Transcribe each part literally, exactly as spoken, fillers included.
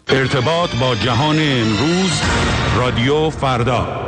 ارتباط با جهان امروز، رادیو فردا.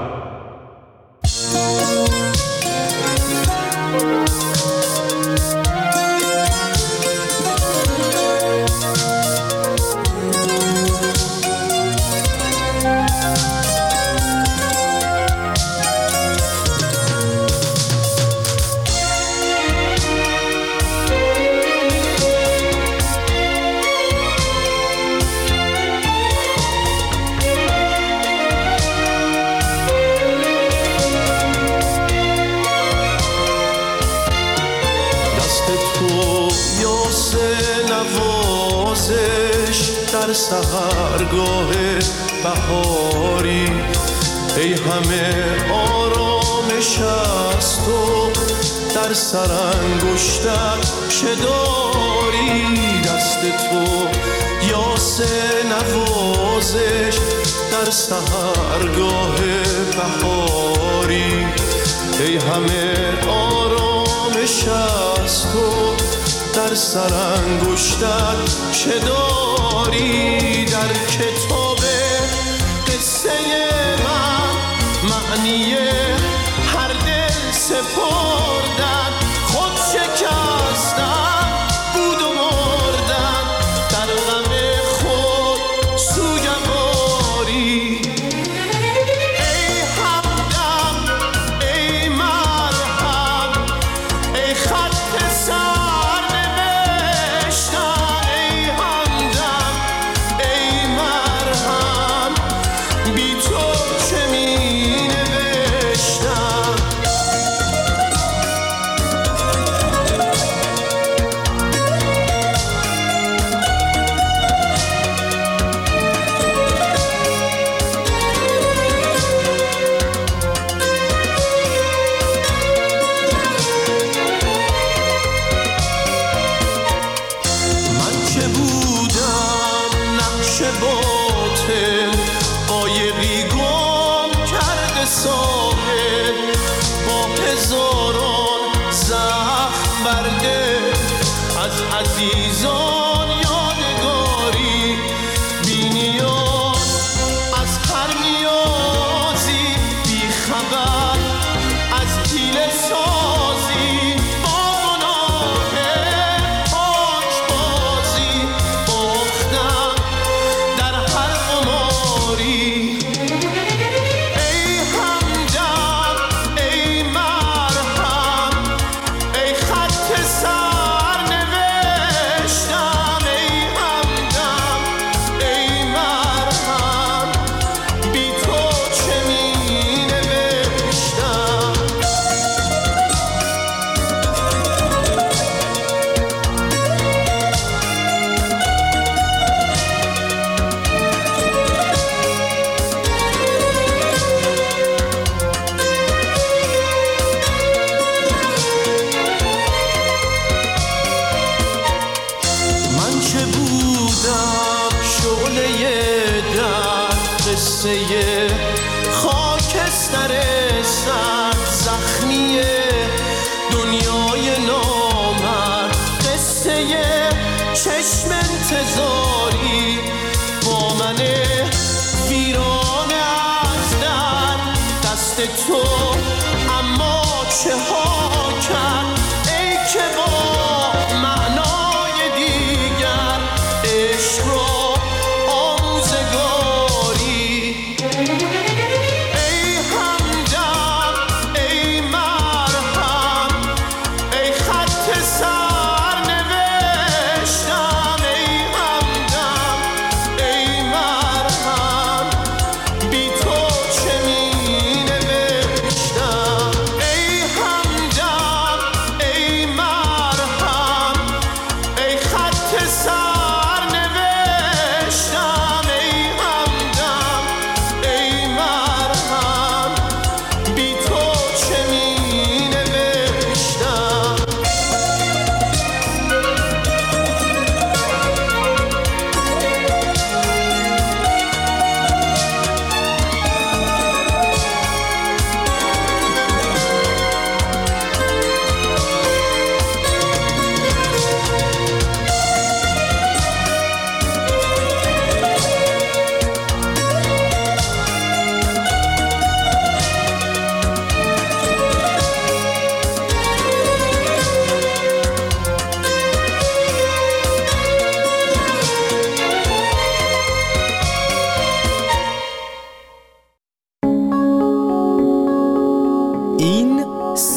در سحرگاه بهاری ای همه آرامش از تو، در سرانگشتت چه داری؟ دست تو یاس نوازش در سحرگاه بهاری ای همه آرامش از تو، در سرانگشتت چه داری؟ در کتاب قصه من معنی هر دل سپردن، خود شکستن بود و مردن، در غم خود سوگواری. ای همدم ای مرهم ای خط سر باطل قایقی گم کرده ساحل، با هزاران زخم برده از عزیزان یادگاری، بی نیاز از هر نیازی، بی خبر از حیله سازی، با گناه پاکبازی باختم در هر قماری. ای همدم ای مرهم ای خط سر نوشتم، ای همدم ای مرهم بی تو چه می نوشتم. من چه بودم شعله در قصه خاکستر سر زخمی دنیای نامرد، قصه چشم انتظاری با من ویرانه از در دست تو، اما چه ها کرد ای که با معنای دیگر عشق را آموزگاری. ای همدم ای مرهم ای خط سر نوشتم، ای همدم ای مرهم بی تو چه می نوشتم.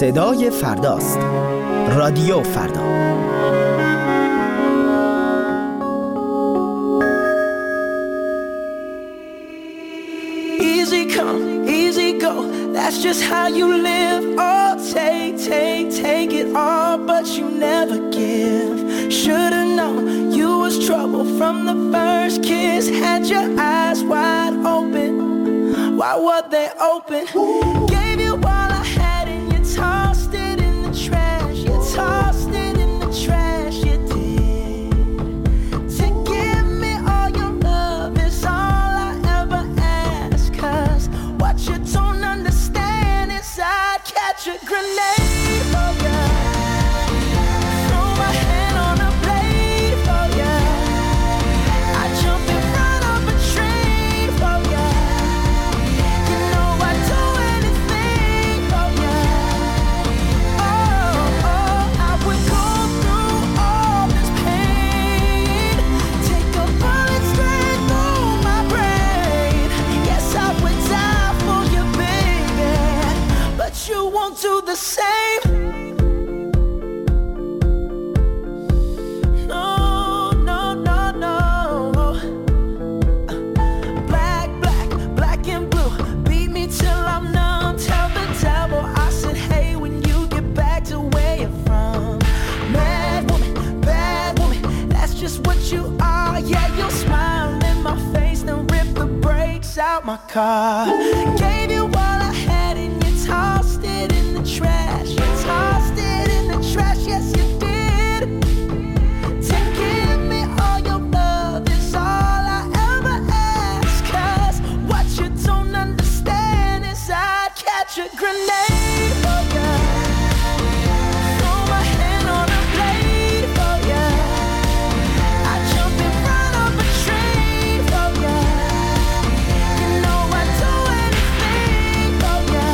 صدای فرداست. رادیو فردا. Easy come, easy go, that's just how you live. Oh, take, take, take it all, but you never give. Should've known you was trouble from the first kiss. Had your eyes wide open, why were they open? Gave you all I had and you tossed it in the trash. You tossed it in the trash, you did. To give me all your love is all I ever ask. Cause what you don't understand is I'd catch a grenade for ya. Throw my hand on a blade for ya. I'd jump in front of a train for ya. You know I'd do anything for ya. Oh, oh, I would go through all this pain. Take a bullet straight through my brain. Yes, I would die for you, baby, but you won't do the same. No, no, no, no. Black, black, black and blue. Beat me till I'm numb. Tell the devil I said, hey, when you get back to where you're from. Mad woman, bad woman, that's just what you are. Yeah, you'll smile in my face, then rip the brakes out my car. Gave you all I had and you tossed it in the trash. You tossed it in the trash, yes you did. To give me all your love is all I ever ask. Cause what you don't understand is I'd catch a grenade for ya. Throw my hand on a blade for ya. I'd jump in front of a train for ya. You know I'd do anything for ya.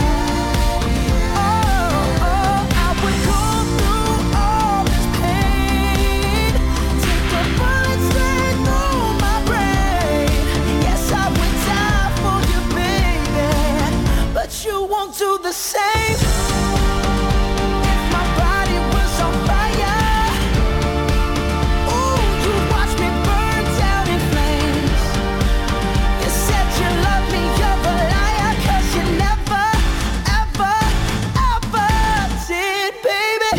Oh, oh, I would go through all this pain. Take a bullet straight through my brain. Yes, I would die for you, baby, but you won't do the same. If my body was on fire, ooh, you watch me burn down in flames. You said you love me, you're a liar, cause you never, ever, ever did, baby.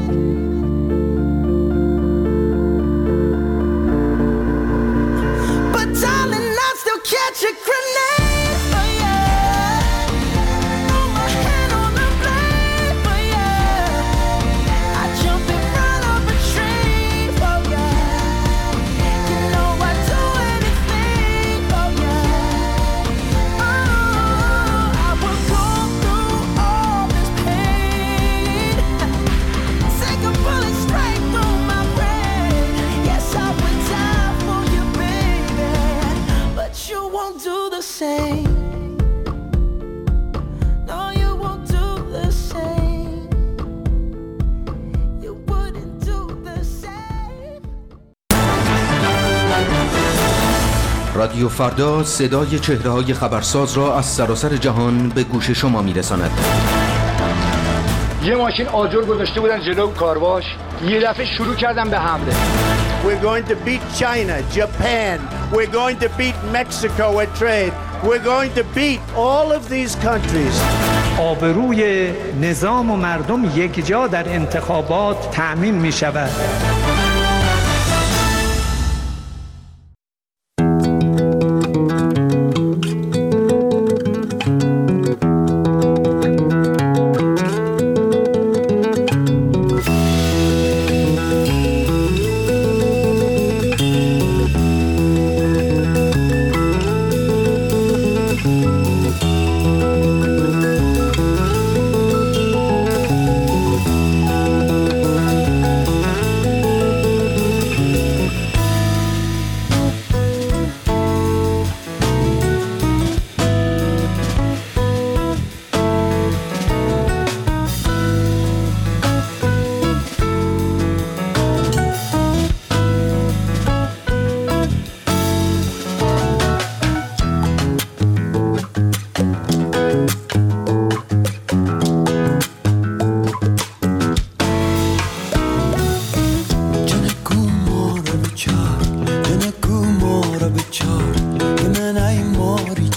But darling, I'd still catch a grenade for ya. Throw my hand on a blade for ya. I'd jump in front of a train for ya. You know I'd do anything for ya. Oh, I would go through all this pain. Take a bullet straight through my brain. Yes, I would die for you, baby, but you won't do the same. No, you won't do the same. You wouldn't do the same. رادیو فردا صدای چهره‌های خبرساز را از سراسر جهان به گوش شما می‌رساند. یه ماشین آجر گذاشته بودن جلو کارواش، یه دفعه شروع کردن به حمله. We're going to beat China, Japan. We're going to beat Mexico at trade. We're going to beat all of these countries. آبروی نظام و مردم یک جا در انتخابات تأمین می شود.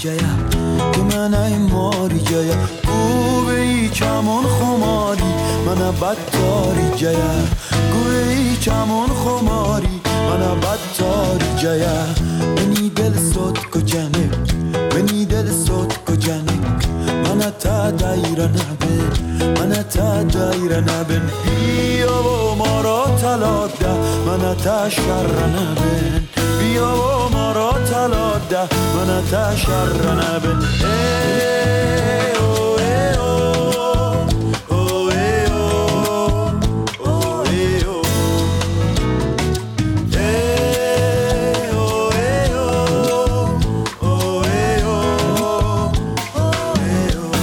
جایا که من ای ماری جایا گوه ای چمون خماری من بدتاری جایا گوه ای چمون خماری من بدتاری جایا منی دل سوت کجانه منی دل سوت کجانه من تا دایره نبین من تا دایره نبین بیا و ما را تلاده من تا شر نبین بیا و ما را تلاده من تا شر نبین ای او ای او او ای او او ای او ای او ای او او ای او ای او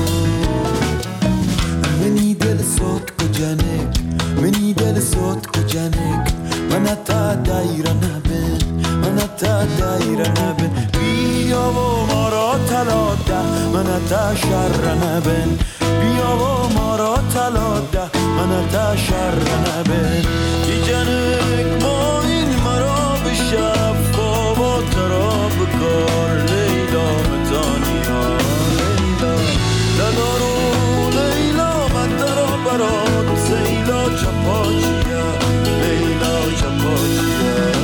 منی دل سوت کجانک منی دل سوت کجانک من تا دایره نبین من تا دایره نبین بیا و ما را تلاده من تا شر نبین بیا و ما را تلاده من تا شر نبین کی جنک ما این مرا به شب بابا ترا بکار لیلا متانیا لیلا ندارو لیلا من ترا برات سیلا چپاچیا لیلا چپاچیا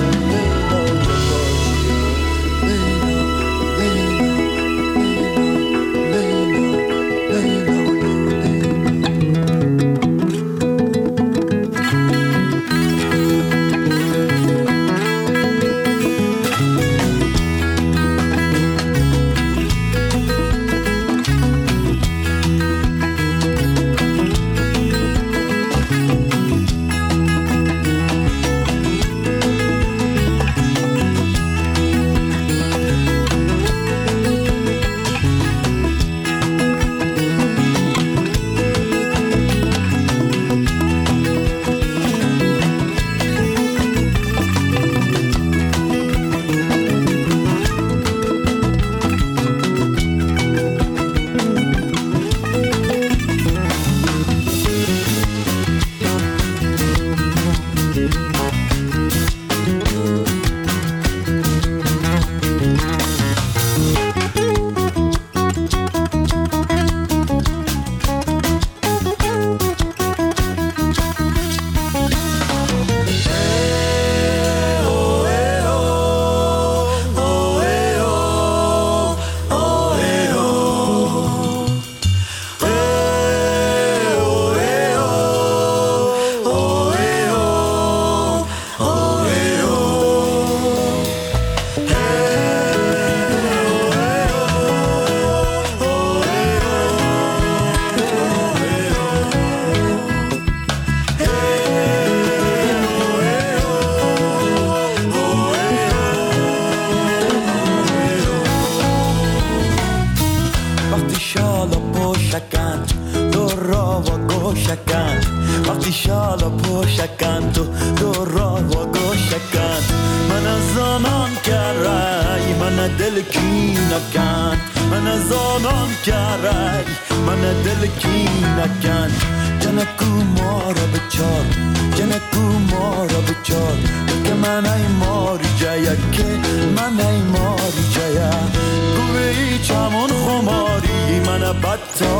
بدتر